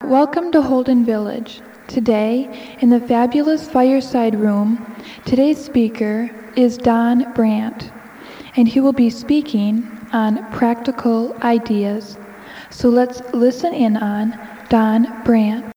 Welcome to Holden Village. Today, in the fabulous fireside room, today's speaker is Don Brandt, and he will be speaking on practical ideas. So let's listen in on Don Brandt.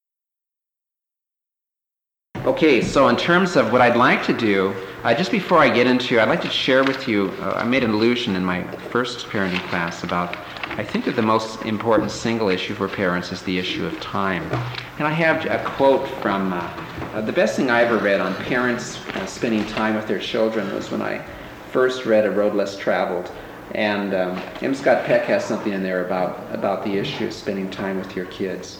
Okay, so in terms of what I'd like to do, just before I get into, I'd like to share with you, I made an allusion in my first parenting class about, I think that the most important single issue for parents is the issue of time. And I have a quote from, the best thing I ever read on parents spending time with their children was when I first read A Road Less Traveled. And M. Scott Peck has something in there about the issue of spending time with your kids.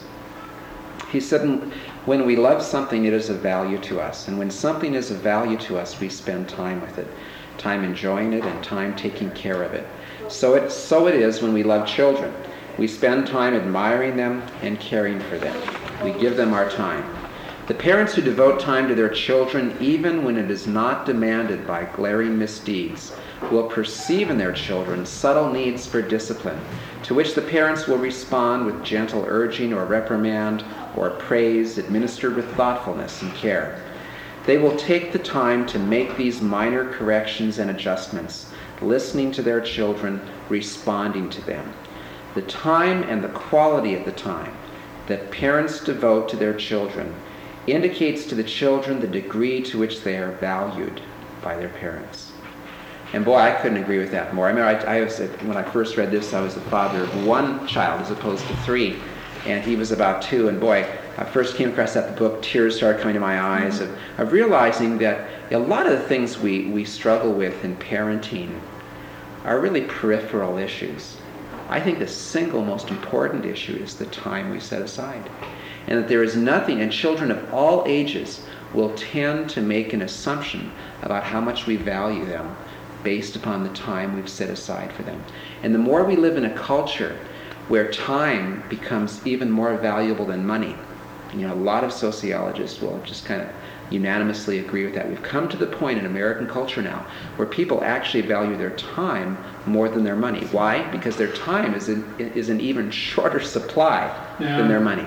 He said, when we love something, it is of value to us. And when something is of value to us, we spend time with it, time enjoying it and time taking care of it. So it is when we love children. We spend time admiring them and caring for them. We give them our time. The parents who devote time to their children, even when it is not demanded by glaring misdeeds, will perceive in their children subtle needs for discipline, to which the parents will respond with gentle urging or reprimand or praise administered with thoughtfulness and care. They will take the time to make these minor corrections and adjustments, listening to their children, responding to them. The time and the quality of the time that parents devote to their children indicates to the children the degree to which they are valued by their parents. And boy, I couldn't agree with that more. I remember when I first read this, I was the father of one child as opposed to three, and he was about 2, and boy, I first came across that book, tears started coming to my eyes, of realizing that a lot of the things we struggle with in parenting are really peripheral issues. I think the single most important issue is the time we set aside. And that there is nothing, and children of all ages will tend to make an assumption about how much we value them based upon the time we've set aside for them. And the more we live in a culture where time becomes even more valuable than money, a lot of sociologists will just kind of unanimously agree with that. We've come to the point in American culture now where people actually value their time more than their money. Why? Because their time is an even shorter supply than their money.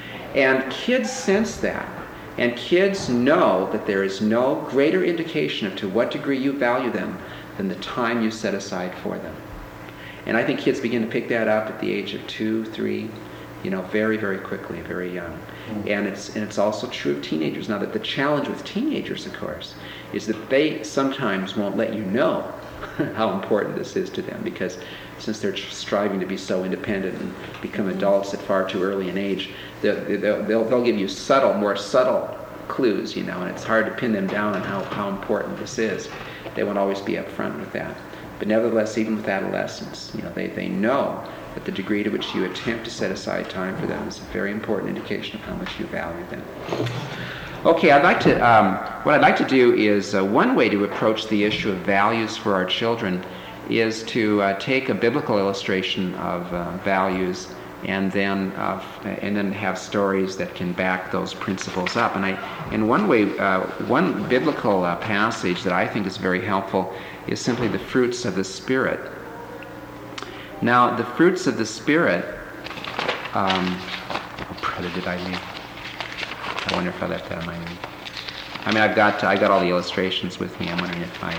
And kids sense that. And kids know that there is no greater indication of to what degree you value them than the time you set aside for them. And I think kids begin to pick that up at the age of 2, 3, very, very quickly, very young. And it's also true of teenagers. Now, that the challenge with teenagers, of course, is that they sometimes won't let you know how important this is to them, because since they're striving to be so independent and become adults at far too early an age, they'll give you more subtle clues, and it's hard to pin them down on how important this is. They won't always be upfront with that. But nevertheless, even with adolescents, they know that the degree to which you attempt to set aside time for them is a very important indication of how much you value them. Okay, what I'd like to do is, one way to approach the issue of values for our children is to take a biblical illustration of values and then have stories that can back those principles up. And one biblical passage that I think is very helpful is simply the fruits of the Spirit. Now, the fruits of the Spirit, what brother did I leave? I wonder if I left that on my name. I got all the illustrations with me. I'm wondering if I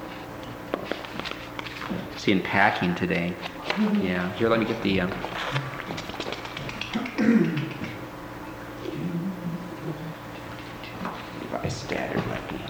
see in packing today. Yeah, here, let me get the Revised Standard might be.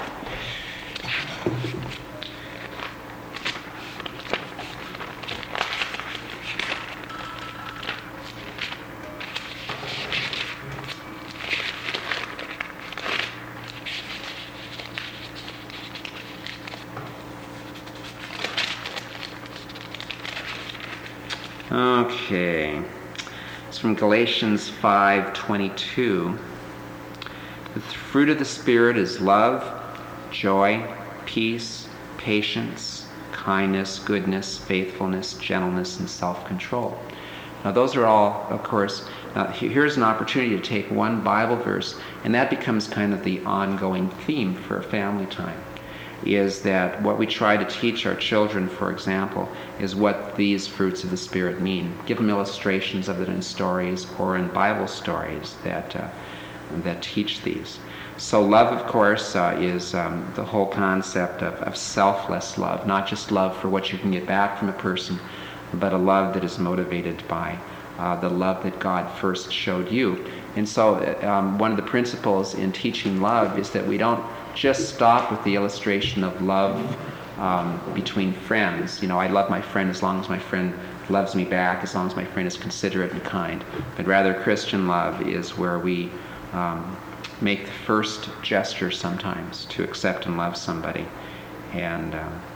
Okay, it's from Galatians 5:22. The fruit of the Spirit is love, joy, peace, patience, kindness, goodness, faithfulness, gentleness, and self-control. Now those are all, of course, here's an opportunity to take one Bible verse, and that becomes kind of the ongoing theme for family time. is that what we try to teach our children, for example, is what these fruits of the Spirit mean. Give them illustrations of it in stories or in Bible stories that teach these. So love, of course, is the whole concept of selfless love, not just love for what you can get back from a person, but a love that is motivated by the love that God first showed you. And so one of the principles in teaching love is that we don't just stop with the illustration of love between friends. I love my friend as long as my friend loves me back, as long as my friend is considerate and kind. But rather, Christian love is where we make the first gesture sometimes to accept and love somebody. And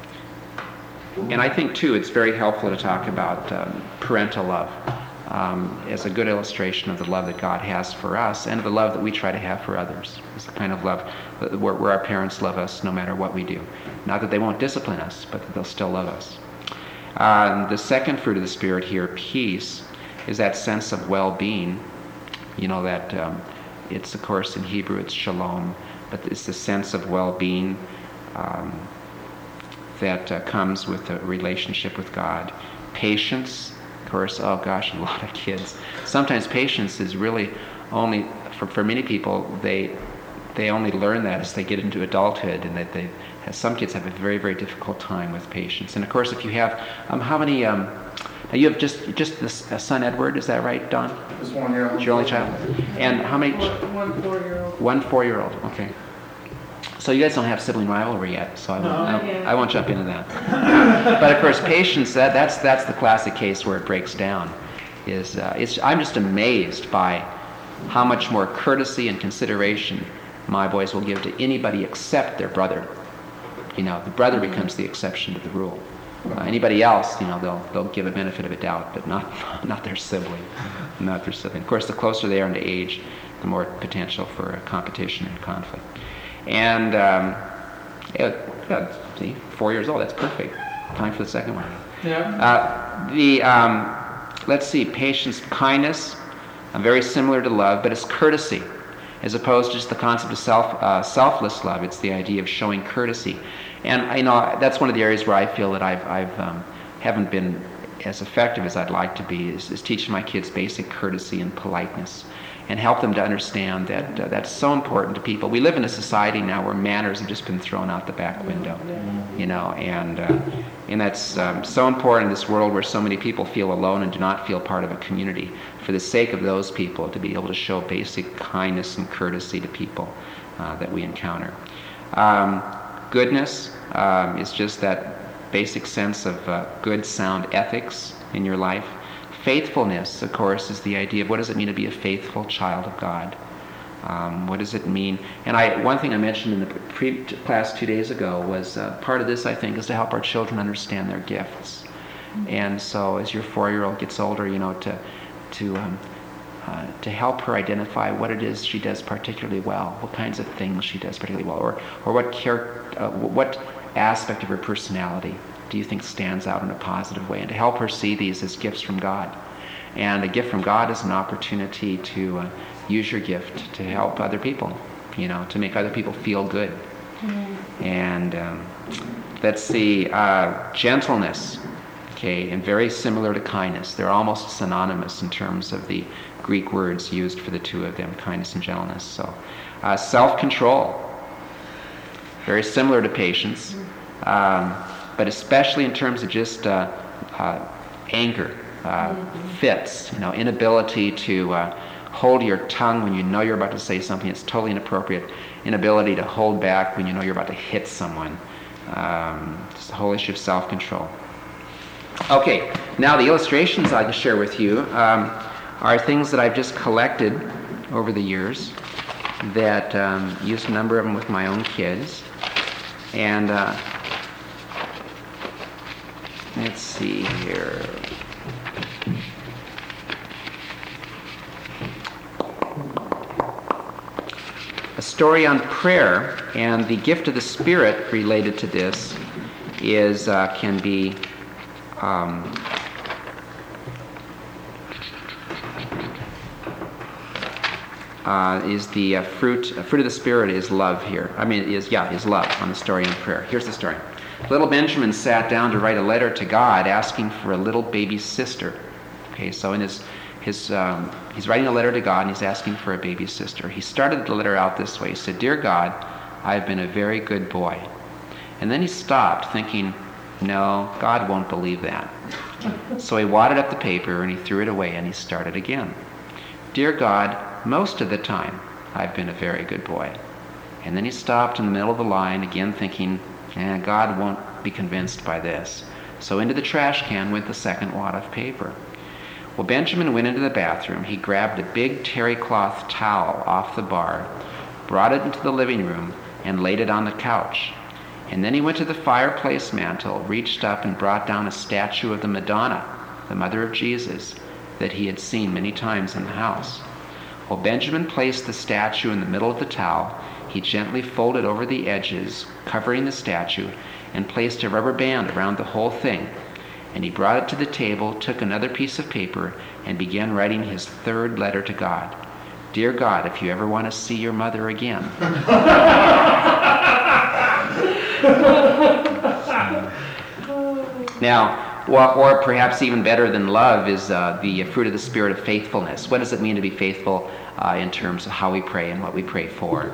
I think, too, it's very helpful to talk about parental love as a good illustration of the love that God has for us and the love that we try to have for others. It's the kind of love where our parents love us no matter what we do. Not that they won't discipline us, but that they'll still love us. The second fruit of the Spirit here, peace, is that sense of well-being. That it's, of course, in Hebrew it's shalom, but it's the sense of well-being that comes with a relationship with God. Patience, of course, oh gosh, a lot of kids. Sometimes patience is really only, for many people, they only learn that as they get into adulthood, and that some kids have a very, very difficult time with patience. And of course, if you have, how many, you have just this son Edward, is that right, Don? Just 1 year old. It's your only child? And how many? 1 4-year-old. 1 4-year-old, okay. So you guys don't have sibling rivalry yet, so I won't jump into that. But of course, patience, that's the classic case where it breaks down. I'm just amazed by how much more courtesy and consideration my boys will give to anybody except their brother. The brother becomes the exception to the rule. Anybody else, they'll give a benefit of a doubt, but not their sibling. Not their sibling. Of course, the closer they are into age, the more potential for competition and conflict. And see, 4 years old, that's perfect. Time for the second one. Yeah. Let's see, patience, kindness, very similar to love, but it's courtesy, as opposed to just the concept of selfless love. It's the idea of showing courtesy. And that's one of the areas where I feel that I haven't been as effective as I'd like to be, is teaching my kids basic courtesy and politeness, and help them to understand that that's so important to people. We live in a society now where manners have just been thrown out the back window, and that's so important in this world where so many people feel alone and do not feel part of a community. For the sake of those people, to be able to show basic kindness and courtesy to people that we encounter. Goodness is just that basic sense of good, sound ethics in your life. Faithfulness, of course, is the idea of what does it mean to be a faithful child of God? What does it mean? And one thing I mentioned in the class 2 days ago was part of this, I think, is to help our children understand their gifts. And so as your 4-year-old gets older, to help her identify what it is she does particularly well, what kinds of things she does particularly well, or what aspect of her personality do you think stands out in a positive way, and to help her see these as gifts from God. And a gift from God is an opportunity to use your gift to help other people, to make other people feel good. And let's see, gentleness, okay, and very similar to kindness. They're almost synonymous in terms of the Greek words used for the two of them, kindness and gentleness. So, self-control, very similar to patience, but especially in terms of just anger, fits, inability to hold your tongue when you know you're about to say something that's totally inappropriate, inability to hold back when you know you're about to hit someone, just the whole issue of self-control. Okay, now the illustrations I'd like to share with you are things that I've just collected over the years that used a number of them with my own kids. And let's see here. A story on prayer, and the gift of the Spirit related to this is can be is the fruit of the Spirit is love here. Is love on the story in prayer. Here's the story. Little Benjamin sat down to write a letter to God asking for a little baby sister. Okay, so in he's writing a letter to God and he's asking for a baby sister. He started the letter out this way. He said, "Dear God, I've been a very good boy." And then he stopped thinking, no, God won't believe that. So he wadded up the paper and he threw it away and he started again. "Dear God, most of the time I've been a very good boy." And then he stopped in the middle of the line again thinking, God won't be convinced by this. So into the trash can went the second wad of paper. Well, Benjamin went into the bathroom. He grabbed a big terry cloth towel off the bar, brought it into the living room, and laid it on the couch. And then he went to the fireplace mantel, reached up and brought down a statue of the Madonna, the mother of Jesus, that he had seen many times in the house. While Benjamin placed the statue in the middle of the towel, he gently folded over the edges, covering the statue, and placed a rubber band around the whole thing. And he brought it to the table, took another piece of paper, and began writing his third letter to God. "Dear God, if you ever want to see your mother again." Now, or perhaps even better than love is the fruit of the Spirit of faithfulness. What does it mean to be faithful in terms of how we pray and what we pray for?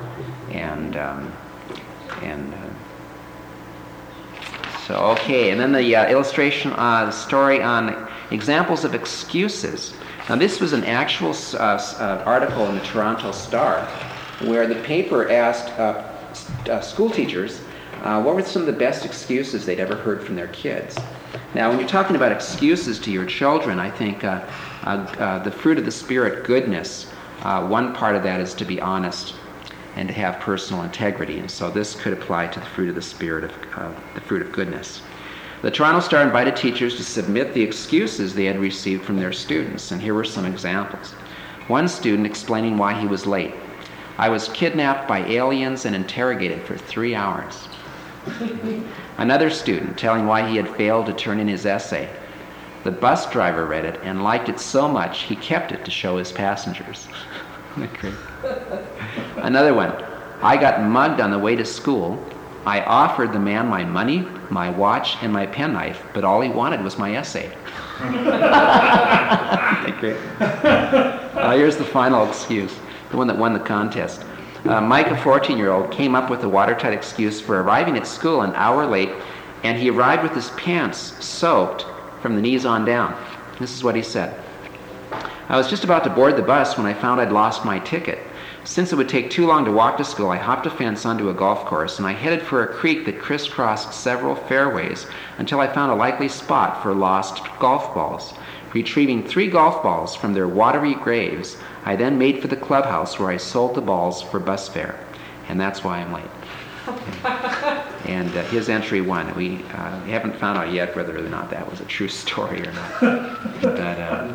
And then the illustration story on examples of excuses. Now, this was an actual article in the Toronto Star where the paper asked school teachers what were some of the best excuses they'd ever heard from their kids. Now, when you're talking about excuses to your children, I think the fruit of the Spirit, goodness, one part of that is to be honest and to have personal integrity. And so this could apply to the fruit of the Spirit, the fruit of goodness. The Toronto Star invited teachers to submit the excuses they had received from their students, and here were some examples. One student explaining why he was late. "I was kidnapped by aliens and interrogated for 3 hours." Another student telling why he had failed to turn in his essay. "The bus driver read it and liked it so much he kept it to show his passengers." Great. Another one. "I got mugged on the way to school. I offered the man my money, my watch, and my penknife, but all he wanted was my essay." Great. Here's the final excuse, the one that won the contest. Mike, a 14-year-old, came up with a watertight excuse for arriving at school an hour late, and he arrived with his pants soaked from the knees on down. This is what he said. "I was just about to board the bus when I found I'd lost my ticket. Since it would take too long to walk to school, I hopped a fence onto a golf course, and I headed for a creek that crisscrossed several fairways until I found a likely spot for lost golf balls. Retrieving 3 golf balls from their watery graves, I then made for the clubhouse where I sold the balls for bus fare. And that's why I'm late." And his entry won. We haven't found out yet whether or not that was a true story or not.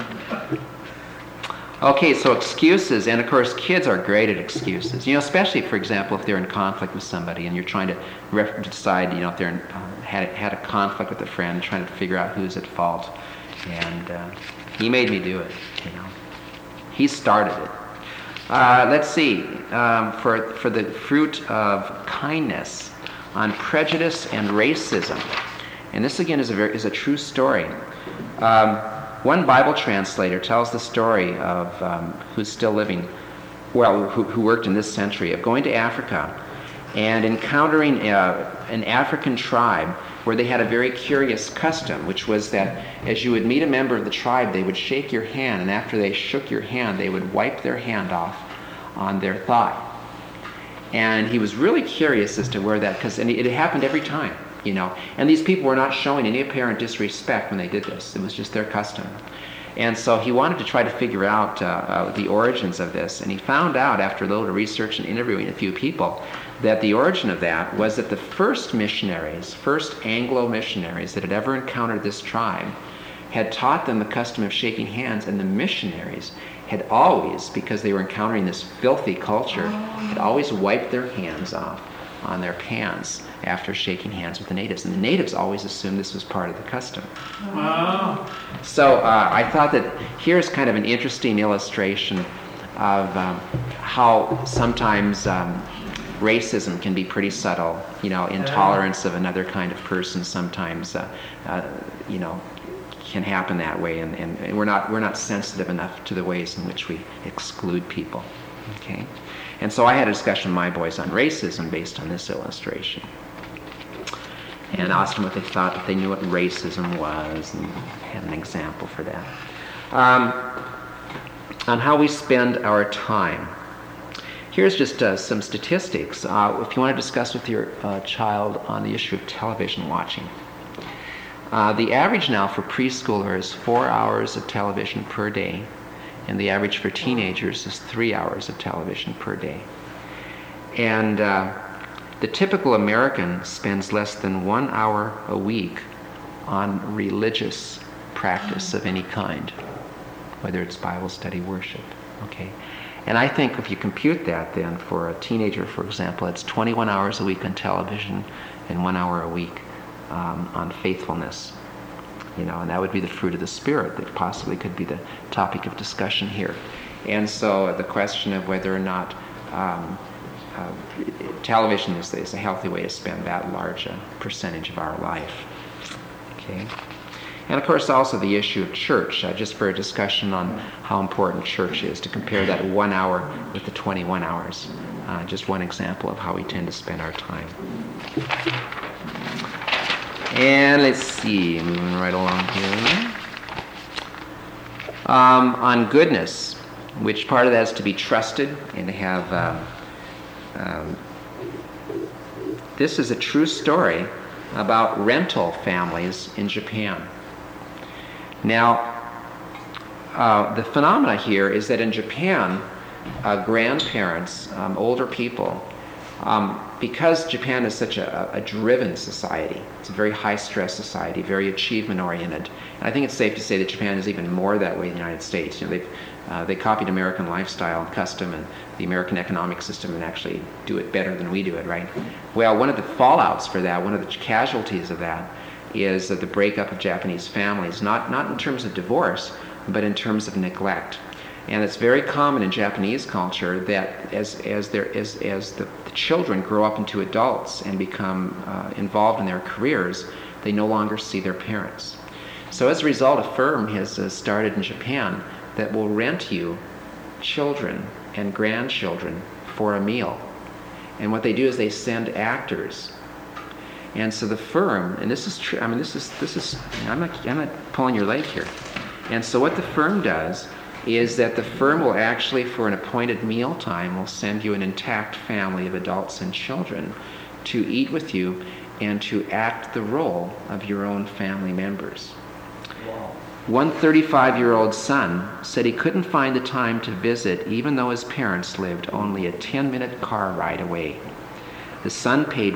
Okay, so excuses, and of course kids are great at excuses. Especially, for example, if they're in conflict with somebody and you're trying to decide, if they're had a conflict with a friend, trying to figure out who's at fault. And he made me do it, He started it. Let's see, for the fruit of kindness on prejudice and racism. And this again is a true story. One Bible translator tells the story of who's still living, who worked in this century, of going to Africa and encountering an African tribe where they had a very curious custom, which was that as you would meet a member of the tribe, they would shake your hand, and after they shook your hand, they would wipe their hand off on their thigh. And he was really curious as to where that, and it happened every time, And these people were not showing any apparent disrespect when they did this. It was just their custom. And so he wanted to try to figure out the origins of this, and he found out after a little research and interviewing a few people that the origin of that was that the first Anglo missionaries that had ever encountered this tribe had taught them the custom of shaking hands, and the missionaries had always, because they were encountering this filthy culture, had always wiped their hands off on their pants after shaking hands with the natives. And the natives always assumed this was part of the custom. Wow. So I thought that here's kind of an interesting illustration of how sometimes racism can be pretty subtle. Intolerance of another kind of person sometimes, can happen that way, and we're not sensitive enough to the ways in which we exclude people. Okay, and so I had a discussion with my boys on racism based on this illustration, and asked them what they thought, if they knew what racism was, and had an example for that. On how we spend our time. Here's just some statistics. If you want to discuss with your child on the issue of television watching. The average now for preschoolers is 4 hours of television per day, and the average for teenagers is 3 hours of television per day. And the typical American spends less than 1 hour a week on religious practice of any kind, whether it's Bible study, worship. Okay, and I think if you compute that, then for a teenager, for example, it's 21 hours a week on television and 1 hour a week on faithfulness. And that would be the fruit of the Spirit that possibly could be the topic of discussion here. And so the question of whether or not television is a healthy way to spend that large a percentage of our life. Okay. And of course also the issue of church, just for a discussion on how important church is, to compare that 1 hour with the 21 hours. Just one example of how we tend to spend our time. And let's see, moving right along here. On goodness, which part of that is to be trusted and to have... this is a true story about rental families in Japan. Now, the phenomena here is that in Japan, grandparents, older people, because Japan is such a driven society, it's a very high-stress society, very achievement-oriented. And I think it's safe to say that Japan is even more that way than the United States. They copied American lifestyle and custom and the American economic system and actually do it better than we do it, right? Well, one of the fallouts for that, one of the casualties of that, is the breakup of Japanese families, not in terms of divorce, but in terms of neglect. And it's very common in Japanese culture that as the children grow up into adults and become involved in their careers, they no longer see their parents. So as a result, a firm has started in Japan that will rent you children and grandchildren for a meal. And what they do is they send actors. And so the firm, and this is true, I'm not pulling your leg here. And so what the firm does is that the firm will actually, for an appointed meal time, will send you an intact family of adults and children to eat with you and to act the role of your own family members. Wow. One 35-year-old son said he couldn't find the time to visit even though his parents lived only a 10-minute car ride away. The son paid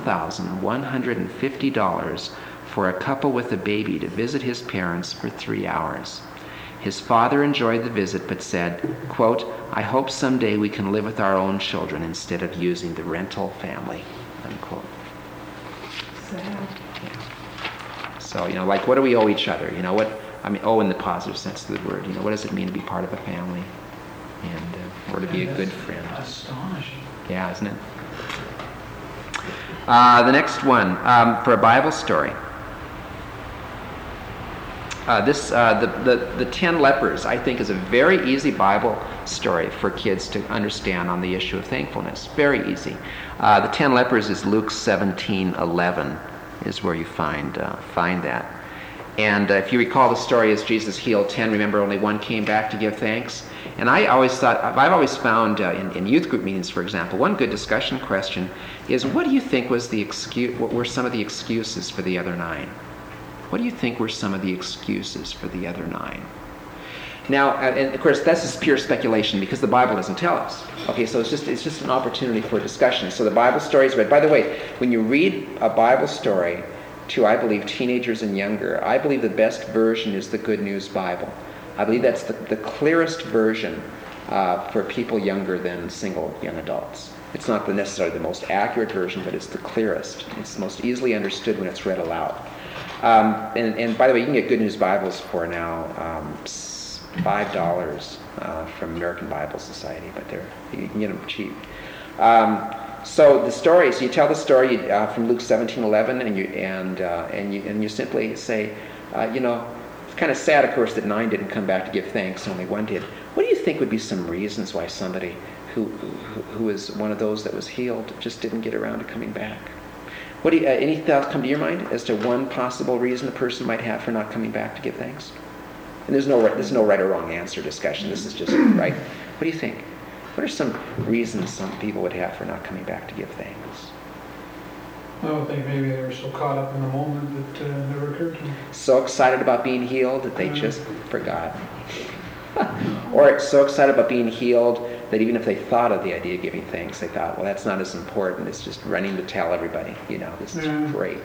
$1,150 for a couple with a baby to visit his parents for 3 hours. His father enjoyed the visit but said, quote, "I hope someday we can live with our own children instead of using the rental family," unquote. Sad. So, what do we owe each other? Owe in the positive sense of the word. What does it mean to be part of a family? And or to be a good friend. Astonishing. Yeah, isn't it? The next one, for a Bible story. The 10 lepers, I think, is a very easy Bible story for kids to understand on the issue of thankfulness. Very easy. The 10 lepers is Luke 17:11 is where you find that. And if you recall the story, as Jesus healed 10, remember only one came back to give thanks. And I've always found in youth group meetings, for example, one good discussion question is, what do you think was what were some of the excuses for the other 9? What do you think were some of the excuses for the other 9? Now, and of course, that's just pure speculation because the Bible doesn't tell us. Okay, so it's just an opportunity for discussion. So the Bible story is read. By the way, when you read a Bible story to, I believe, teenagers and younger, I believe the best version is the Good News Bible. I believe that's the clearest version for people younger than single young adults. It's not necessarily the most accurate version, but it's the clearest. It's the most easily understood when it's read aloud. And by the way, you can get Good News Bibles for now $5 from American Bible Society, but you can get them cheap. So the story, so you tell the story from Luke 17:11, and you simply say, it's kind of sad, of course, that 9 didn't come back to give thanks, only 1 did. What do you think would be some reasons why somebody who is one of those that was healed just didn't get around to coming back? What do any thoughts come to your mind as to one possible reason a person might have for not coming back to give thanks? And there's no right or wrong answer discussion. This is just right. What do you think? What are some reasons some people would have for not coming back to give thanks? I don't think maybe they were so caught up in the moment that it never occurred to them. So excited about being healed that they just forgot. Or so excited about being healed that even if they thought of the idea of giving thanks, they thought, well, that's not as important. It's just running to tell everybody, this is great.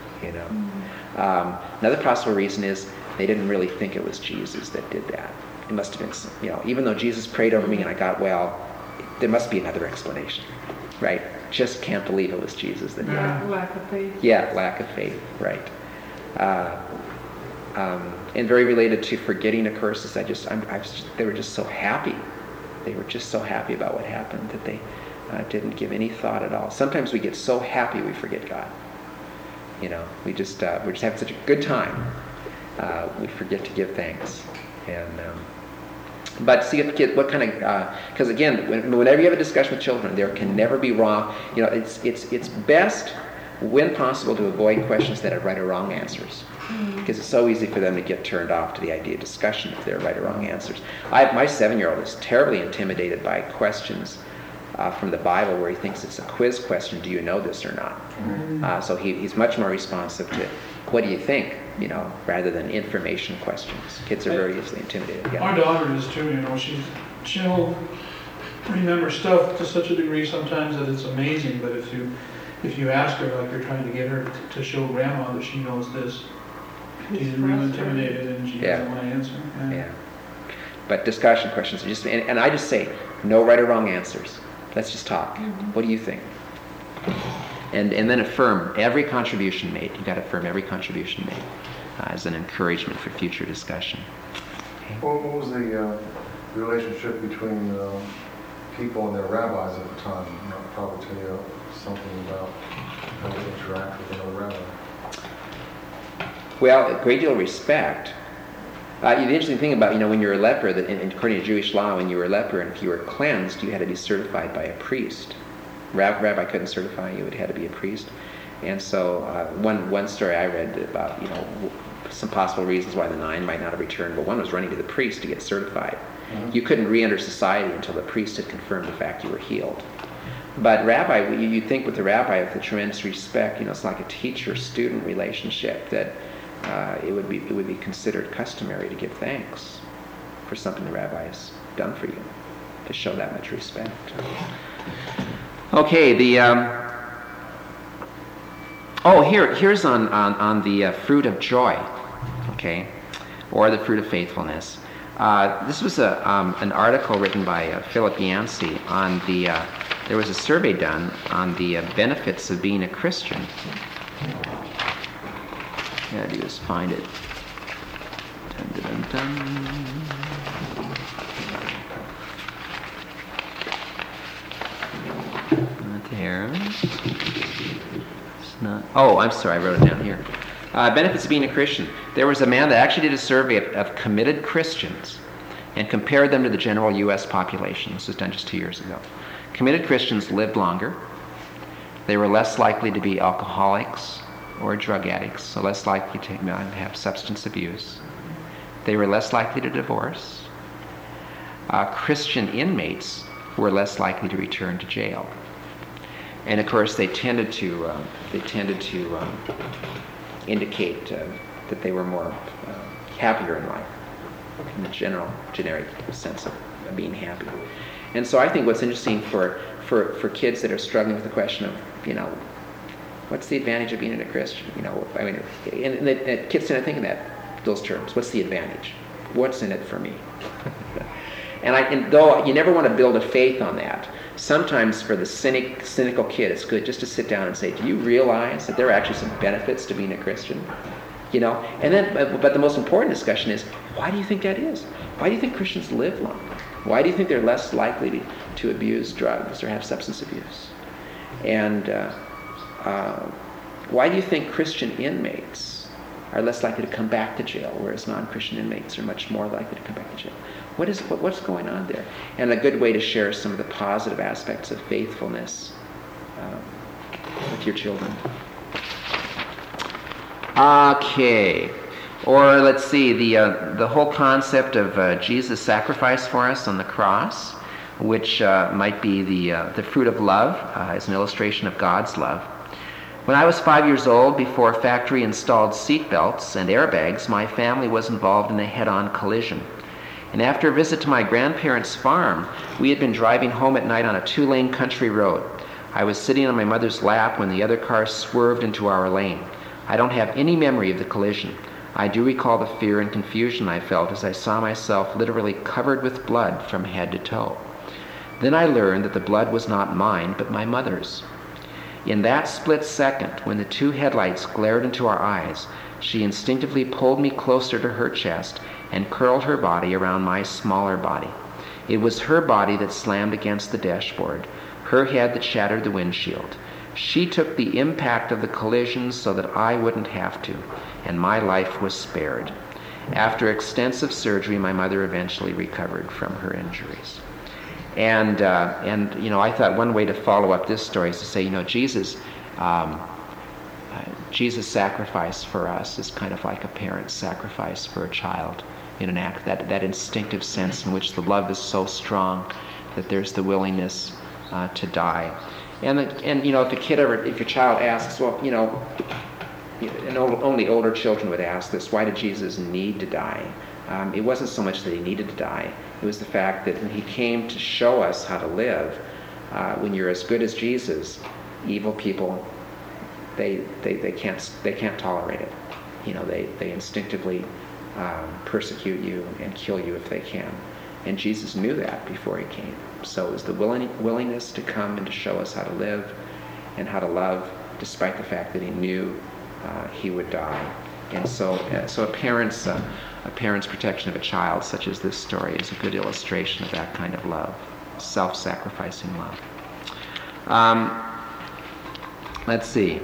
Another possible reason is they didn't really think it was Jesus that did that. It must have been, even though Jesus prayed over me and I got well, there must be another explanation, right? Just can't believe it was Jesus that did it. Lack of faith. Yeah, lack of faith, right. And very related to forgetting a curse is they were just so happy. They were just so happy about what happened that they didn't give any thought at all. Sometimes we get so happy we forget God. We're just having such a good time. We forget to give thanks. But see what kind of, because again, whenever you have a discussion with children, there can never be wrong. It's best, when possible, to avoid questions that have right or wrong answers, because it's so easy for them to get turned off to the idea of discussion if there are right or wrong answers. My 7-year-old is terribly intimidated by questions from the Bible where he thinks it's a quiz question, do you know this or not? So he's much more responsive to, what do you think, rather than information questions. Kids are very easily intimidated. Yeah. Our daughter is too, she'll remember stuff to such a degree sometimes that it's amazing, but if you ask her, like you're trying to get her to show grandma that she knows this, she's real intimidated and she doesn't want to answer. Yeah. But discussion questions are just, and I just say, no right or wrong answers. Let's just talk. What do you think? And then affirm every contribution made. You've got to affirm every contribution made as an encouragement for future discussion. Okay. What was the relationship between people and their rabbis at the time? I'll probably tell you something about how they interact with another rabbi. Well, a great deal of respect. The interesting thing about, when you're a leper, that according to Jewish law, when you were a leper and if you were cleansed, you had to be certified by a priest. Rabbi couldn't certify you; it had to be a priest. And so, one story I read about, some possible reasons why the 9 might not have returned, but one was running to the priest to get certified. You couldn't re-enter society until the priest had confirmed the fact you were healed. But rabbi, you'd think with the rabbi, with the tremendous respect, it's like a teacher-student relationship, that it would be considered customary to give thanks for something the rabbi has done for you, to show that much respect. Okay, here's on the fruit of joy, okay, or the fruit of faithfulness. This was an article written by Philip Yancey on there was a survey done on the benefits of being a Christian. All I gotta do is find it. Dun, dun, dun, dun. Not there. It's not. Oh, I'm sorry, I wrote it down here. Benefits of being a Christian. There was a man that actually did a survey of committed Christians and compared them to the general U.S. population. This was done just 2 years ago. Committed Christians lived longer. They were less likely to be alcoholics or drug addicts, so less likely to have substance abuse. They were less likely to divorce. Christian inmates were less likely to return to jail. And of course, they tended to indicate that they were more happier in life, in the generic sense of being happy. And so I think what's interesting for kids that are struggling with the question of, what's the advantage of being a Christian? And the kids tend to think in those terms. What's the advantage? What's in it for me? And though you never want to build a faith on that, sometimes for the cynical kid, it's good just to sit down and say, do you realize that there are actually some benefits to being a Christian? You know, and then, but the most important discussion is, why do you think that is? Why do you think Christians live longer? Why do you think they're less likely to abuse drugs or have substance abuse? And why do you think Christian inmates are less likely to come back to jail, whereas non-Christian inmates are much more likely to come back to jail? What's going on there? And a good way to share some of the positive aspects of faithfulness with your children. Okay. Or let's see, the whole concept of Jesus' sacrifice for us on the cross, which might be the fruit of love as an illustration of God's love. When I was 5 years old, before factory-installed seatbelts and airbags, my family was involved in a head-on collision. And after a visit to my grandparents' farm, we had been driving home at night on a 2-lane country road. I was sitting on my mother's lap when the other car swerved into our lane. I don't have any memory of the collision. I do recall the fear and confusion I felt as I saw myself literally covered with blood from head to toe. Then I learned that the blood was not mine, but my mother's. In that split second, when the two headlights glared into our eyes, she instinctively pulled me closer to her chest and curled her body around my smaller body. It was her body that slammed against the dashboard, her head that shattered the windshield. She took the impact of the collision so that I wouldn't have to, and my life was spared. After extensive surgery, my mother eventually recovered from her injuries. And you know, I thought one way to follow up this story is to say, you know, Jesus' sacrifice for us is kind of like a parent's sacrifice for a child in an act, that instinctive sense in which the love is so strong that there's the willingness to die. And you know, if your child asks, well, you know, and only older children would ask this, why did Jesus need to die? It wasn't so much that he needed to die. It was the fact that when he came to show us how to live, when you're as good as Jesus, evil people, they can't tolerate it. You know, they instinctively persecute you and kill you if they can. And Jesus knew that before he came. So it was the willingness to come and to show us how to live and how to love, despite the fact that he knew he would die. And so a parent's protection of a child, such as this story, is a good illustration of that kind of love, self-sacrificing love. Let's see.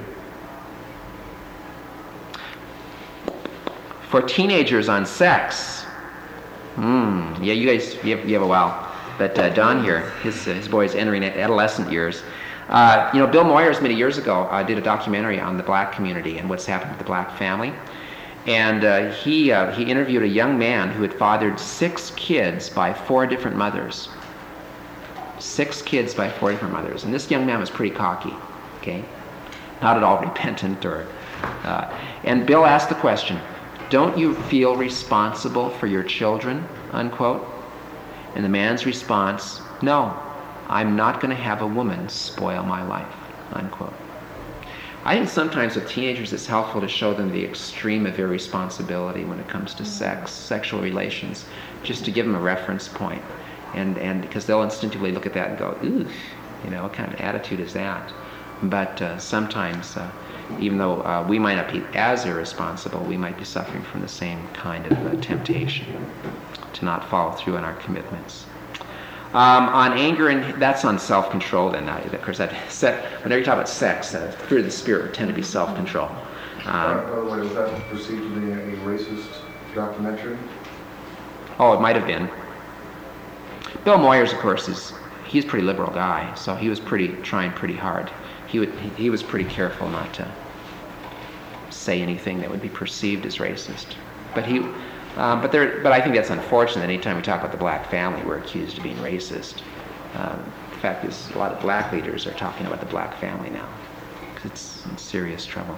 For teenagers on sex, yeah, you guys, you have a while. But Don here, his boy's entering adolescent years. You know, Bill Moyers many years ago did a documentary on the black community and what's happened to the black family. And he interviewed a young man who had fathered 6 kids by 4 different mothers. 6 kids by 4 different mothers. And this young man was pretty cocky, okay? Not at all repentant or... and Bill asked the question, "Don't you feel responsible for your children?" unquote. And the man's response, "No, I'm not going to have a woman spoil my life," unquote. I think sometimes with teenagers it's helpful to show them the extreme of irresponsibility when it comes to sex, sexual relations, just to give them a reference point. And because they'll instinctively look at that and go, "Ooh, you know, what kind of attitude is that?" But sometimes, even though we might not be as irresponsible, we might be suffering from the same kind of temptation to not follow through on our commitments. On anger, and that's on self-control then. Of course, whenever you talk about sex, fruit of the Spirit would tend to be self-control. By the way, was that perceived to be a racist documentary? Oh, it might have been. Bill Moyers, of course, he's a pretty liberal guy, so he was trying pretty hard. He was pretty careful not to say anything that would be perceived as racist. But I think that's unfortunate. Anytime we talk about the black family, we're accused of being racist. The fact is, a lot of black leaders are talking about the black family now, because it's in serious trouble.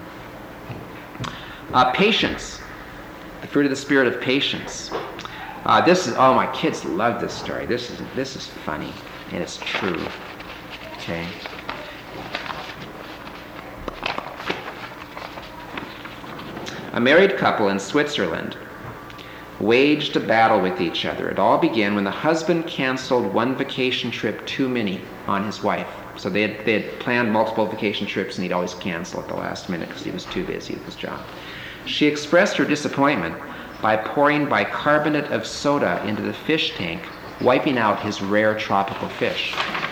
Patience, the fruit of the Spirit of patience. My kids love this story. This is funny, and it's true. Okay. A married couple in Switzerland waged a battle with each other. It all began when the husband canceled one vacation trip too many on his wife. So they had planned multiple vacation trips, and he'd always cancel at the last minute because he was too busy with his job. She expressed her disappointment by pouring bicarbonate of soda into the fish tank, wiping out his rare tropical fish.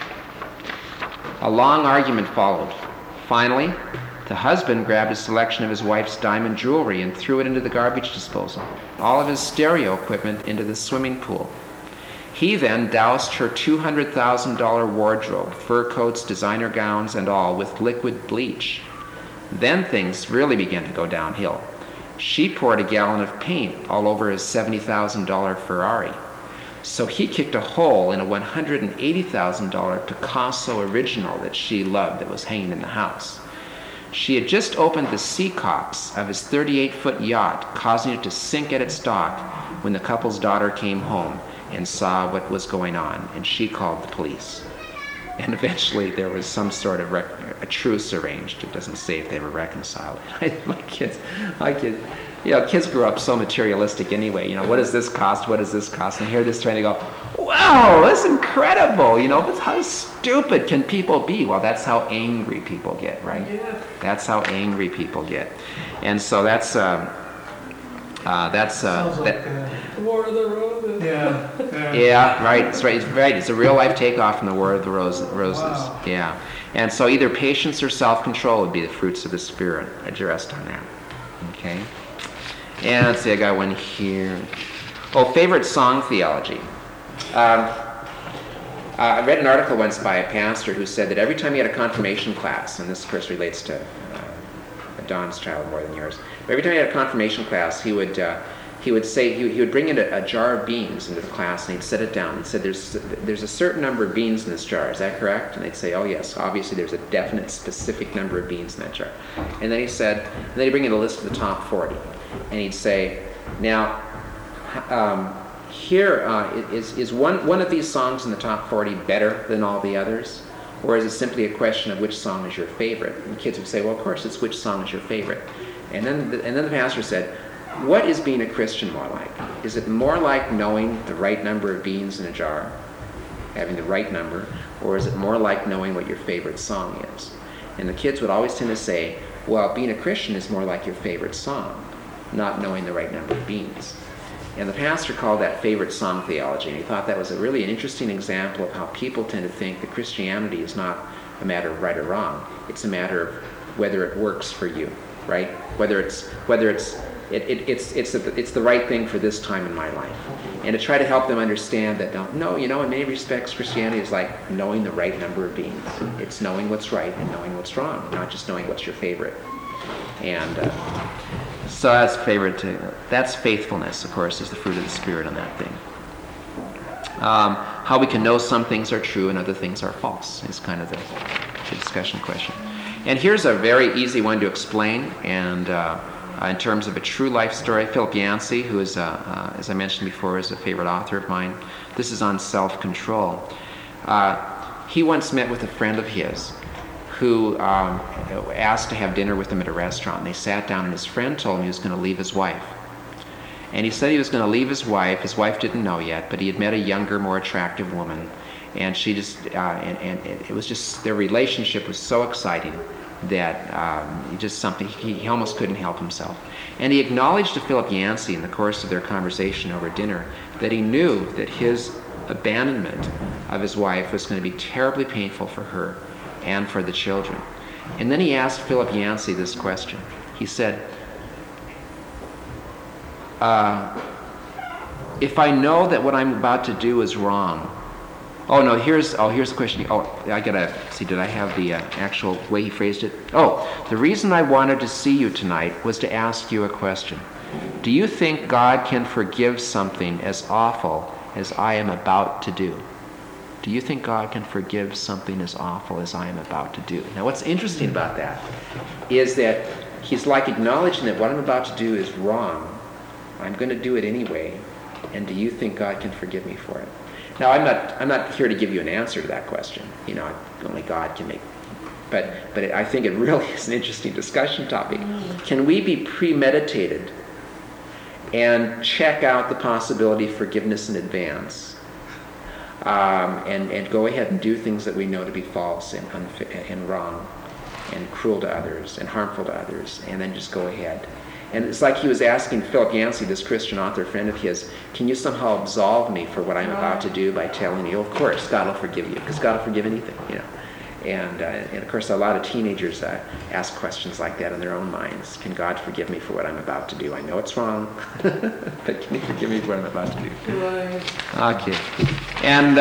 A long argument followed. Finally, the husband grabbed a selection of his wife's diamond jewelry and threw it into the garbage disposal, all of his stereo equipment into the swimming pool. He then doused her $200,000 wardrobe, fur coats, designer gowns, and all, with liquid bleach. Then things really began to go downhill. She poured a gallon of paint all over his $70,000 Ferrari. So he kicked a hole in a $180,000 Picasso original that she loved that was hanging in the house. She had just opened the sea cocks of his 38-foot yacht, causing it to sink at its dock when the couple's daughter came home and saw what was going on, and she called the police. And eventually there was some sort of a truce arranged. It doesn't say if they were reconciled. My kids, kids grew up so materialistic anyway. What does this cost? What does this cost? And here they're trying to go, wow, that's incredible. But how stupid can people be? Well, that's how angry people get, right? Yeah. That's how angry people get. And so that's Sounds like War of the Roses. Yeah, right. It's right. It's right. It's a real life takeoff from the War of the Roses. Wow. Yeah, and so either patience or self-control would be the fruits of the Spirit. I'd rest on that. Okay. And let's see. I got one here. Oh, favorite song theology. I read an article once by a pastor who said that every time he had a confirmation class, and this of course relates to Don's child more than yours, but every time he had a confirmation class, he would say he would bring in a jar of beans into the class and he'd set it down and said, "There's a certain number of beans in this jar. Is that correct?" And they'd say, "Oh yes, obviously there's a definite, specific number of beans in that jar." And then he'd bring in a list of the top 40, and he'd say, "Now, here is one of these songs in the top 40 better than all the others, or is it simply a question of which song is your favorite?" And the kids would say, "Well, of course it's which song is your favorite." And then the pastor said, "What is being a Christian more like? Is it more like knowing the right number of beans in a jar, having the right number, or is it more like knowing what your favorite song is?" And the kids would always tend to say, "Well, being a Christian is more like your favorite song, not knowing the right number of beans." And the pastor called that favorite song theology, and he thought that was an interesting example of how people tend to think that Christianity is not a matter of right or wrong. It's a matter of whether it works for you, right? Whether it's the right thing for this time in my life. And to try to help them understand that, no, in many respects, Christianity is like knowing the right number of beans. It's knowing what's right and knowing what's wrong, not just knowing what's your favorite. And so that's favorite. That's faithfulness, of course, is the fruit of the Spirit on that thing. How we can know some things are true and other things are false is kind of the discussion question. And here's a very easy one to explain, and in terms of a true life story. Philip Yancey, who is, as I mentioned before, is a favorite author of mine. This is on self-control. He once met with a friend of his who asked to have dinner with him at a restaurant. They sat down, and his friend told him he was going to leave his wife. And he said he was going to leave his wife. His wife didn't know yet, but he had met a younger, more attractive woman, and she just and it was just, their relationship was so exciting that he almost couldn't help himself. And he acknowledged to Philip Yancey in the course of their conversation over dinner that he knew that his abandonment of his wife was going to be terribly painful for her and for the children. And then he asked Philip Yancey this question. He said, "If I know that what I'm about to do is wrong," here's the question. I gotta see, did I have the actual way he phrased it? "The reason I wanted to see you tonight was to ask you a question. Do you think God can forgive something as awful as I am about to do? Do you think God can forgive something as awful as I am about to do?" Now, what's interesting about that is that he's like acknowledging that what I'm about to do is wrong. I'm going to do it anyway. And do you think God can forgive me for it? Now, I'm not here to give you an answer to that question. Only God can make. But I think it really is an interesting discussion topic. Can we be premeditated and check out the possibility of forgiveness in advance, and go ahead and do things that we know to be false and wrong and cruel to others and harmful to others, and then just go ahead? And it's like he was asking Philip Yancey, this Christian author friend of his, can you somehow absolve me for what I'm about to do by telling you, of course, God will forgive you, because God will forgive anything, you know. And of course, a lot of teenagers ask questions like that in their own minds. Can God forgive me for what I'm about to do? I know it's wrong, but can he forgive me for what I'm about to do? Right. Okay. And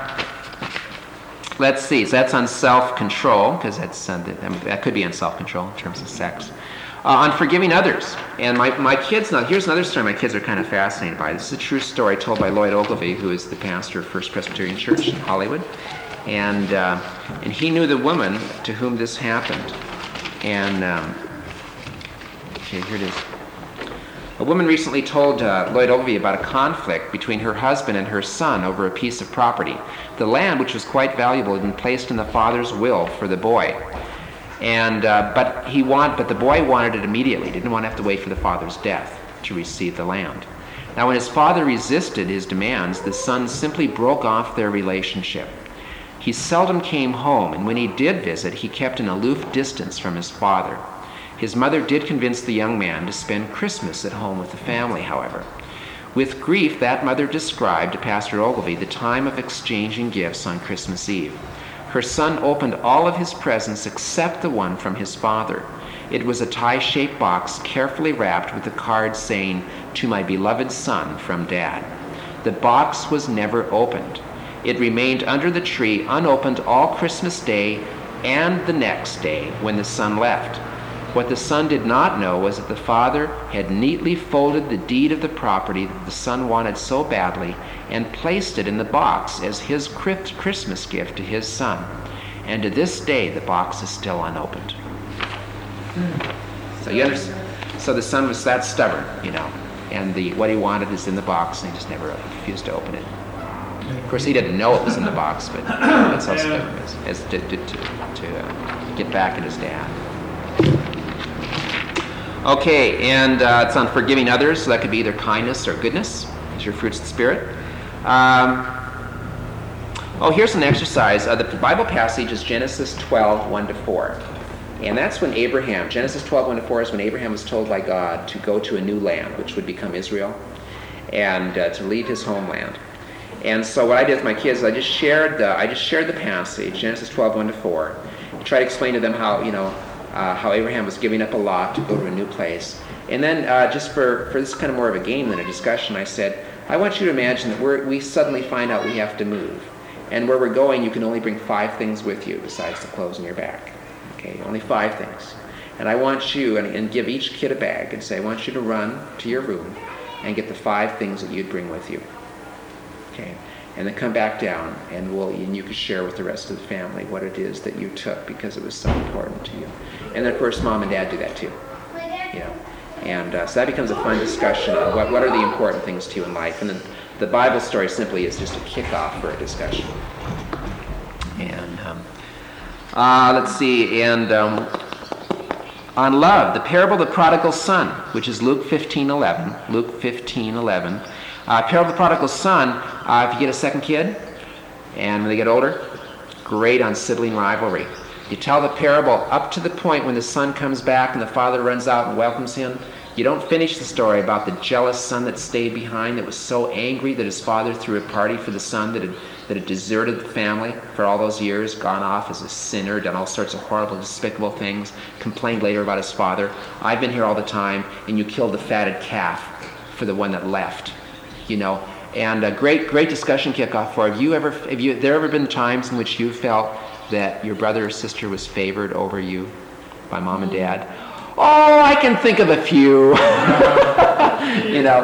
let's see. So that's on self-control, because that could be on self-control in terms of sex. On forgiving others. And my kids, now here's another story my kids are kind of fascinated by. This is a true story told by Lloyd Ogilvie, who is the pastor of First Presbyterian Church in Hollywood. And he knew the woman to whom this happened. And, okay, here it is. A woman recently told Lloyd Ogilvie about a conflict between her husband and her son over a piece of property. The land, which was quite valuable, had been placed in the father's will for the boy. And but the boy wanted it immediately. Didn't want to have to wait for the father's death to receive the land. Now, when his father resisted his demands, the son simply broke off their relationship. He seldom came home, and when he did visit, he kept an aloof distance from his father. His mother did convince the young man to spend Christmas at home with the family, however. With grief, that mother described to Pastor Ogilvie the time of exchanging gifts on Christmas Eve. Her son opened all of his presents except the one from his father. It was a tie-shaped box carefully wrapped with a card saying, "To my beloved son from Dad." The box was never opened. It remained under the tree unopened all Christmas Day and the next day when the son left. What the son did not know was that the father had neatly folded the deed of the property that the son wanted so badly and placed it in the box as his Christmas gift to his son. And to this day, the box is still unopened. So you understand? So the son was that stubborn, you know, and what he wanted is in the box, and he just never refused to open it. Of course, he didn't know it was in the box, but that's how stubborn he was, as to get back at his dad. Okay, and it's on forgiving others, so that could be either kindness or goodness. These are fruits of the Spirit. Here's an exercise. The Bible passage is Genesis 12, 1-4. And that's when Genesis 12, 1-4 is when Abraham was told by God to go to a new land, which would become Israel, and to leave his homeland. And so what I did with my kids, I just shared the passage, Genesis 12, 1-4, and try to explain to them how Abraham was giving up a lot to go to a new place. And then just for this kind of more of a game than a discussion, I said, I want you to imagine that we suddenly find out we have to move. And where we're going, you can only bring 5 things with you besides the clothes on your back. Okay, only 5 things. And I want you, and give each kid a bag, and say, I want you to run to your room and get the 5 things that you'd bring with you. Okay, and then come back down, and you can share with the rest of the family what it is that you took because it was so important to you. And then, of course, Mom and Dad do that too. You know, and so that becomes a fun discussion of what are the important things to you in life. And then the Bible story simply is just a kickoff for a discussion. And let's see, and on love, the parable of the prodigal son, which is Luke 15:11. Luke 15:11. Parable of the prodigal son, if you get a second kid, and when they get older, great on sibling rivalry. You tell the parable up to the point when the son comes back and the father runs out and welcomes him. You don't finish the story about the jealous son that stayed behind, that was so angry that his father threw a party for the son that had deserted the family for all those years, gone off as a sinner, done all sorts of horrible, despicable things, complained later about his father. I've been here all the time, and you killed the fatted calf for the one that left. You know, and a great discussion kickoff for have there ever been times in which you felt that your brother or sister was favored over you by Mom and Dad? Oh, I can think of a few. You know,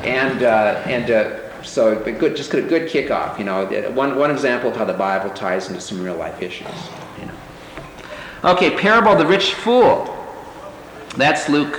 so just a good kickoff. You know, one example of how the Bible ties into some real life issues. You know. Okay, parable of the rich fool. That's Luke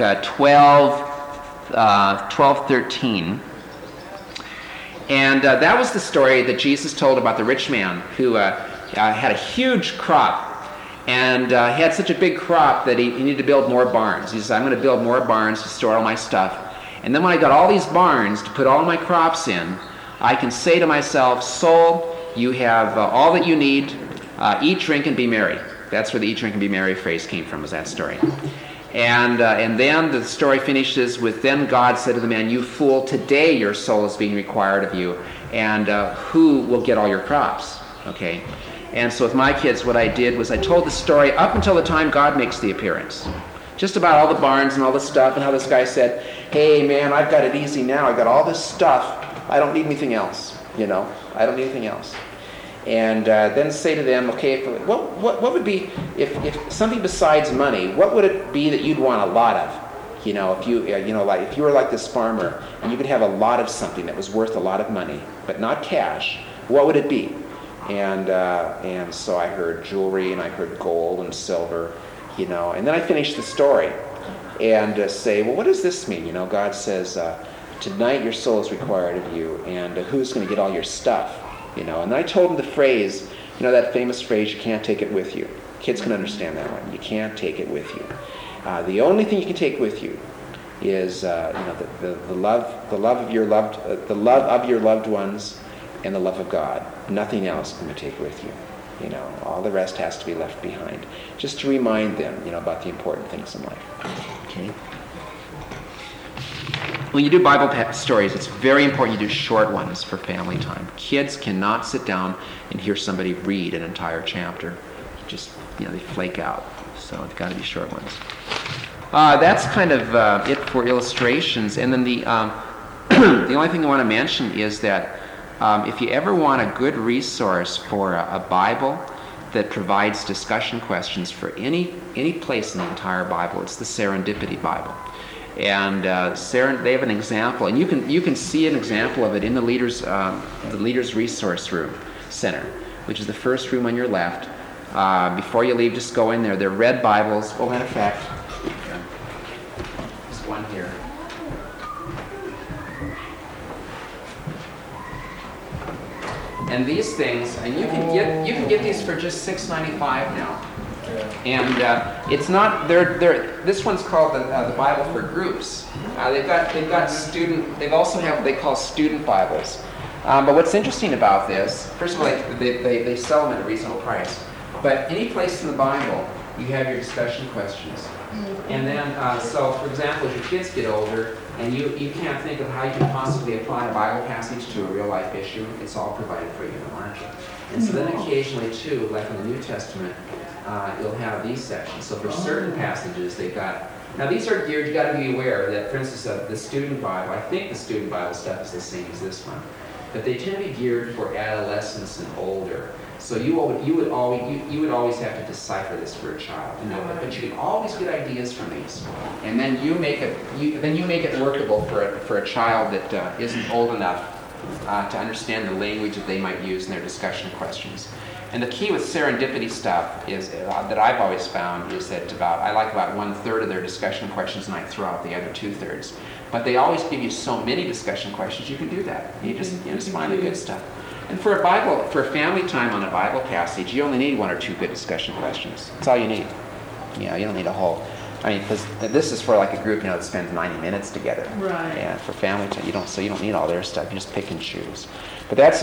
12:13. And that was the story that Jesus told about the rich man who had a huge crop. And he had such a big crop that he needed to build more barns. He said, I'm going to build more barns to store all my stuff. And then when I got all these barns to put all my crops in, I can say to myself, soul, you have all that you need. Eat, drink, and be merry. That's where the eat, drink, and be merry phrase came from, was that story. And then the story finishes with, then God said to the man, "You fool, today your soul is being required of you, and who will get all your crops?" Okay? And so with my kids, what I did was I told the story up until the time God makes the appearance. Just about all the barns and all the stuff, and how this guy said, "Hey man, I've got it easy now. I got all this stuff. I don't need anything else. I don't need anything else." And then say to them, okay, what would be, if something besides money, what would it be that you'd want a lot of? If you were like this farmer, and you could have a lot of something that was worth a lot of money, but not cash, what would it be? And so I heard jewelry, and I heard gold and silver, and then I finished the story, and say, well, what does this mean? God says, tonight your soul is required of you, and who's going to get all your stuff? And then I told him the phrase, that famous phrase, you can't take it with you. Kids can understand that one. You can't take it with you. The only thing you can take with you is the love of your loved ones and the love of God. Nothing else can you take with you. All the rest has to be left behind. Just to remind them, about the important things in life. Okay. When you do Bible stories, it's very important you do short ones for family time. Kids cannot sit down and hear somebody read an entire chapter. Just, they flake out. So it's got to be short ones. That's kind of it for illustrations. And then the only thing I want to mention is that if you ever want a good resource for a Bible that provides discussion questions for any place in the entire Bible, it's the Serendipity Bible. And they have an example, and you can see an example of it in the leaders resource room center, which is the first room on your left. Before you leave, just go in there. They're red Bibles. Oh, matter of fact, there's one here. And these things, and you can get these for just $6.95 now. And it's not. This one's called the Bible for Groups. They've got student. They call student Bibles. But what's interesting about this, first of all, they sell them at a reasonable price. But any place in the Bible, you have your discussion questions. And then, so for example, as your kids get older, and you can't think of how you can possibly apply a Bible passage to a real life issue, it's all provided for you in the margin. And so then occasionally too, like in the New Testament, you'll have these sections. So for certain passages, they've got, now these are geared, you got to be aware that, for instance, the student Bible, I think the student Bible stuff is the same as this one, but they tend to be geared for adolescents and older. So you would always have to decipher this for a child, but you can always get ideas from these, and then you make it workable for a child that isn't old enough to understand the language that they might use in their discussion questions. And the key with serendipity stuff is that I've always found is that I like about 1/3 of their discussion questions, and I throw out the other 2/3. But they always give you so many discussion questions, you can do that. You just find the good stuff. And for a family time on a Bible passage, you only need 1 or 2 good discussion questions. That's all you need. You don't need a whole. Because this is for like a group, that spends 90 minutes together. Right. And for family time, you don't need all their stuff. You just pick and choose. But that's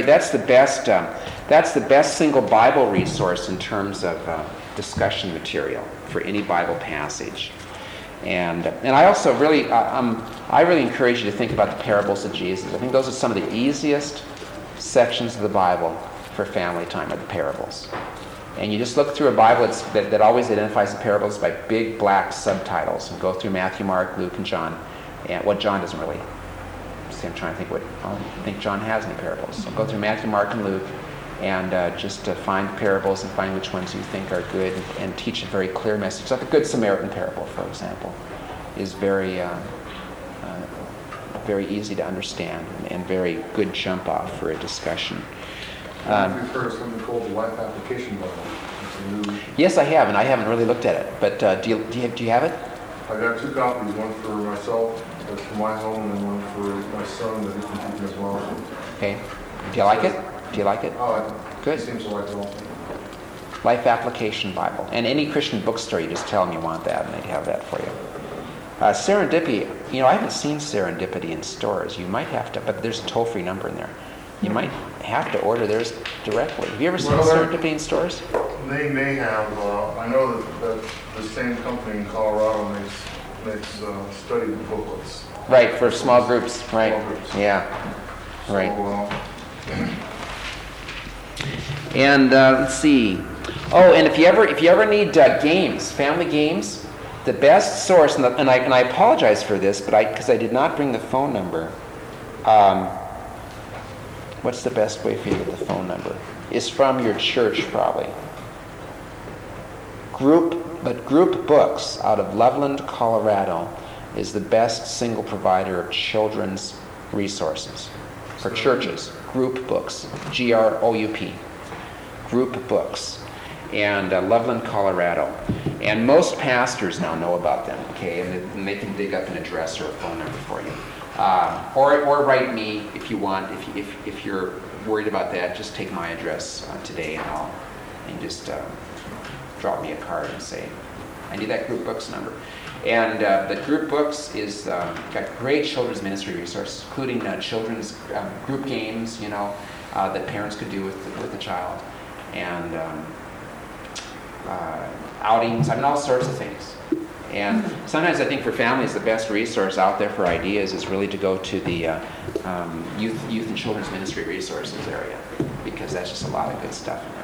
the best single Bible resource in terms of discussion material for any Bible passage. And I also really encourage you to think about the parables of Jesus. I think those are some of the easiest sections of the Bible for family time, are the parables. And you just look through a Bible that always identifies the parables by big black subtitles, and go through Matthew, Mark, Luke, and John. And John doesn't really. See, I'm trying to think I don't think John has any parables. So go through Matthew, Mark, and Luke, and just find parables and find which ones you think are good, and teach a very clear message. Like the Good Samaritan parable, for example, is very easy to understand and very good jump off for a discussion. I've heard of something called the Life Application Bible. It's a new. Yes, I have, and I haven't really looked at it. But do you have it? I got 2 copies, one for myself, that's for my home, and one for my son that he can keep as well. Okay. Do you like it? Oh, Good. He seems to like it all. Life Application Bible. And any Christian bookstore, you just tell them you want that, and they'd have that for you. Serendipity, I haven't seen Serendipity in stores. You might have to, but there's a toll-free number in there. You might have to order theirs directly. Have you ever seen Well, Serendipity stores? They may have, I know that the same company in Colorado makes study booklets. Right, for small groups, right? Small groups. Yeah, right. So, And let's see. Oh, and if you ever need games, family games, the best source, and I apologize for this, but because I did not bring the phone number. What's the best way for you to get the phone number? Is from your church probably. Group Books out of Loveland, Colorado, is the best single provider of children's resources for churches. Group Books, Group. Group Books, and Loveland, Colorado. And most pastors now know about them, okay, and they can dig up an address or a phone number for you. Or write me if you want. If you're worried about that, just take my address today, and just drop me a card and say, I need that Group Books number. And the Group Books is got great children's ministry resources, including children's group games, that parents could do with the child, and outings. all sorts of things. And sometimes I think for families, the best resource out there for ideas is really to go to the youth and children's ministry resources area, because that's just a lot of good stuff in there.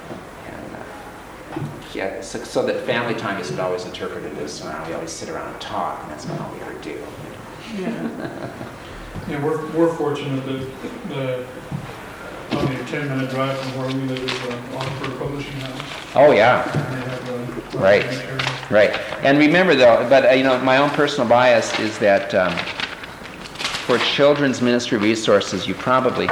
And so that family time isn't always interpreted as we always sit around and talk, and that's not all we ever do. Yeah. Yeah, we're fortunate that only a 10-minute drive from where we live is Oxford Publishing House. Oh yeah. And they have Right. Right. And remember though, but my own personal bias is that for children's ministry resources, you probably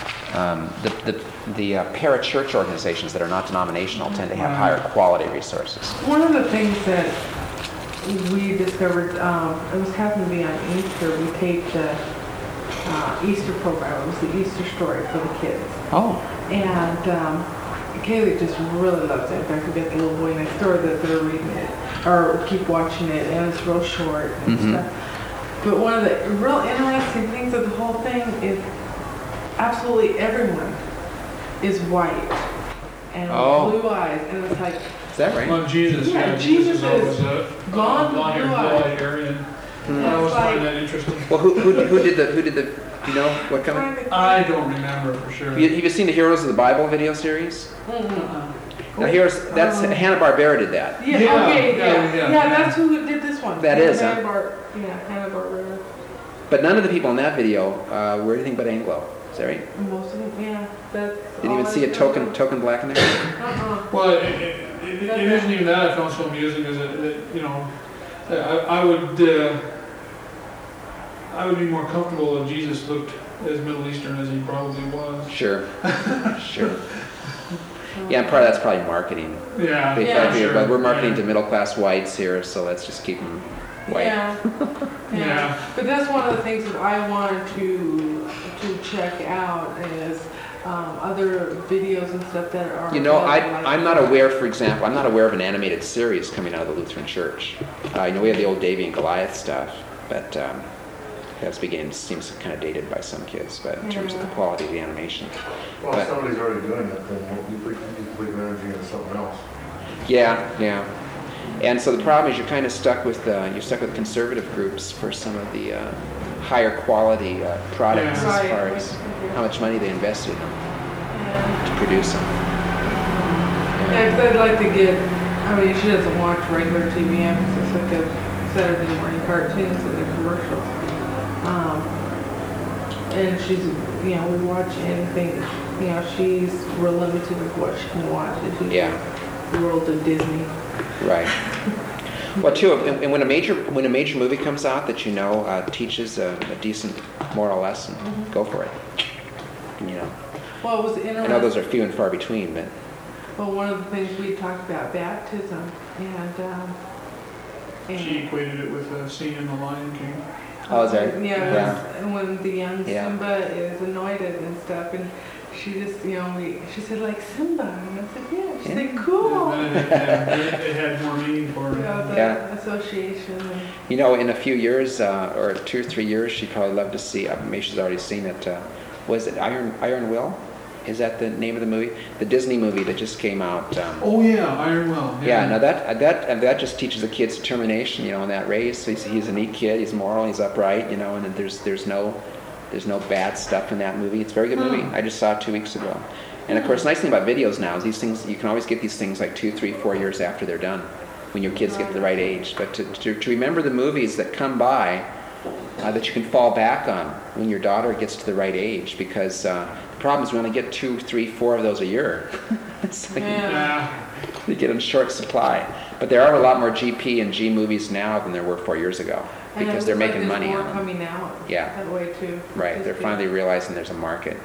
the parachurch organizations that are not denominational tend to have higher quality resources. One of the things that we discovered, it was happened to be on Easter, we taped the Easter program. It was the Easter story for the kids. Oh. And Kaylee just really loves it. In fact, we got the little boy next door that they're reading it, or keep watching it, and it's real short and stuff. But one of the real interesting things of the whole thing is absolutely everyone is white and blue eyes, and it's like, Is that right? Well, Jesus, Yeah, Jesus is Jesus always blonde, blue-eyed hair, and I always find that interesting. Well, who did the? Do you know what kind of? I don't remember for sure. Have you seen the Heroes of the Bible video series? Now that's Hanna-Barbera did that. Yeah, Yeah, okay, yeah. that's who did this one. That is, huh? Hanna-Barbera. But none of the people in that video were anything but Anglo. Is that right? Most of them, yeah. That's Didn't even all see I a token black in there. Well, it isn't even that I found so amusing, is that I would be more comfortable if Jesus looked as Middle Eastern as he probably was. Sure. Yeah, and part of that's probably marketing. Yeah, They Yeah. thought, sure. but we're marketing Yeah. to middle class whites here, so let's just keep them white. Yeah. Yeah. But that's one of the things that I wanted to check out is other videos and stuff that are. I'm not aware, for example, I'm not aware of an animated series coming out of the Lutheran Church. We have the old Davy and Goliath stuff, but that's seems kind of dated by some kids, but in terms of the quality of the animation. well, But- if somebody's already doing it, then you put energy into something else. Yeah. And so the problem is you're kind of stuck with conservative groups for some of the higher quality products Yeah. as Right. far as how much money they invested in them Yeah. to produce them. Yeah, 'cause I'd like to get, she doesn't watch regular TV, it's like a Saturday morning cartoons and the commercials. And she's, we watch anything, she's real limited with what she can watch. She's Yeah. the world of Disney. Right. Well, too, and when a major movie comes out that teaches a decent moral lesson, go for it. Well, it was I know interesting. those are few and far between, but Well, one of the things we talked about baptism, and She equated it with a scene in The Lion King. oh, is that? Yeah, when the young Yeah. Simba is anointed and stuff, and she just, she said, like, Simba, and I said, yeah. She said, cool. And then it had more meaning for her. Yeah, the Yeah. association. And, In a few years, or 2 or 3 years, she'd probably love to see, maybe she's already seen it, Was it Iron Will? Is that the name of the movie? The Disney movie that just came out. Oh yeah, Iron Will. Yeah, now that just teaches the kids determination, in that race. So he's a neat kid, he's moral, he's upright, and then there's no bad stuff in that movie. It's a very good movie. I just saw it 2 weeks ago. And of course, the nice thing about videos now is these things, you can always get these things like 2, 3, 4 years after they're done, when your kids get to the right age. But to remember the movies that come by, that you can fall back on when your daughter gets to the right age, because the problem is we only get 2, 3, 4 of those a year. It's like you get in short supply. But there are a lot more GP and G movies now than there were 4 years ago, because they're making money on them. Coming out Yeah. that way too. Right, they're finally realizing there's a market.